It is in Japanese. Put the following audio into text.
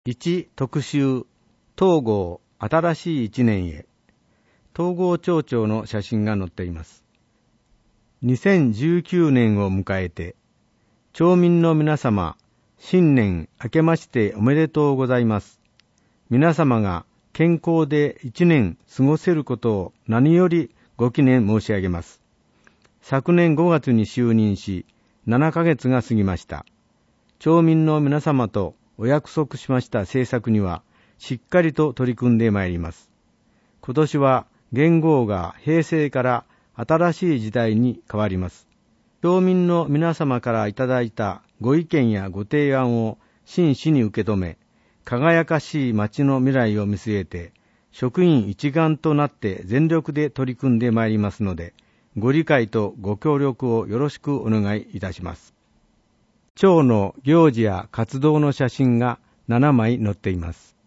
1特集東郷新しい一年へ、東郷町長の写真が載っています。2019年を迎えて、町民の皆様、新年明けましておめでとうございます。皆様が健康で一年過ごせることを何よりご記念申し上げます。昨年5月に就任し、7ヶ月が過ぎました。町民の皆様とお約束しました政策にはしっかりと取り組んでまいります。今年は元号が平成から新しい時代に変わります。町民の皆様からいただいたご意見やご提案を真摯に受け止め、輝かしい町の未来を見据えて、職員一丸となって全力で取り組んでまいりますので、ご理解とご協力をよろしくお願いいたします。町の行事や活動の写真が7枚載っています。